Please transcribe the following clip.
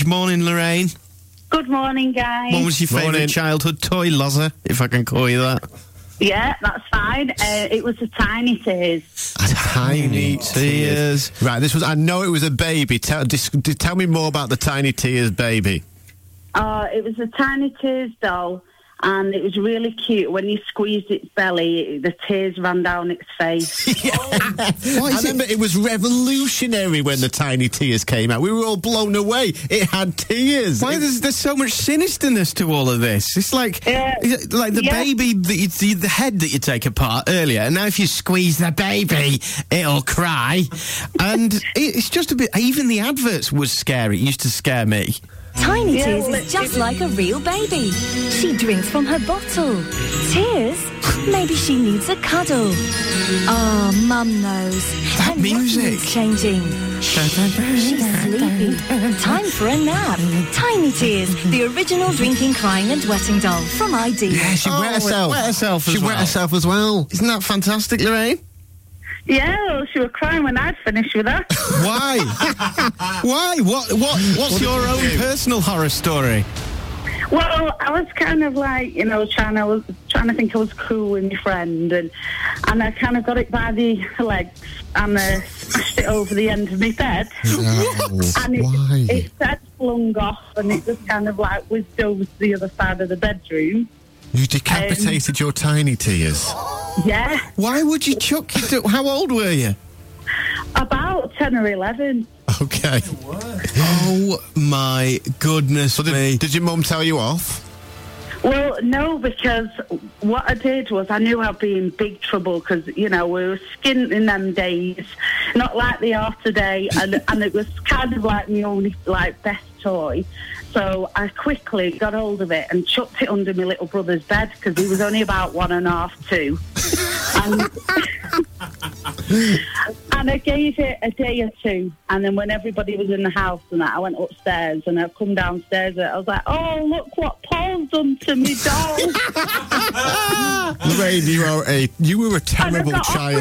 Good morning, Lorraine. Good morning, guys. What was your favourite childhood toy, Lozza, if I can call you that? Yeah, that's fine. It was the Tiny Tears. Tiny Tears. Right, I know it was a baby. Tell me more about the Tiny Tears baby. It was a Tiny Tears doll, and it was really cute. When you squeezed its belly, the tears ran down its face. I remember it was revolutionary when the Tiny Tears came out. We were all blown away. It had tears. Why there's so much sinisterness to all of this? It's like the baby, the head that you take apart earlier, and now if you squeeze the baby, it'll cry. And it's just a bit... Even the adverts was scary. It used to scare me. Tiny Tears is just like a real baby. She drinks from her bottle. Tears? Maybe she needs a cuddle. Oh, Mum knows. That and music. What's changing. She's sleepy. Time for a nap. Tiny Tears, the original drinking, crying and wetting doll from ID. Yeah, she wet herself. She wet herself as well. Isn't that fantastic, Lorraine? Yeah, well, she was crying when I'd finished with her. Why? Why? What's your own personal horror story? Well, I was kind of like, trying to think I was cool with my friend, and I kind of got it by the legs and smashed it over the end of my bed. And it said flung off, and it just kind of like whizzed over to the other side of the bedroom. You decapitated your Tiny Tears. Yeah. Why would you chuck it? How old were you? About 10 or 11. Okay. Oh, my goodness me. Did your mum tell you off? Well, no, because what I did was I knew I'd be in big trouble because, we were skint in them days, not like they are today, and it was kind of like my only, best toy. So I quickly got hold of it and chucked it under my little brother's bed because he was only about 1.5, 2. And I gave it a day or two, and then when everybody was in the house and that, I went upstairs and I come downstairs and I was like, oh, look what Paul's done to me doll. Lorraine, you were a terrible child.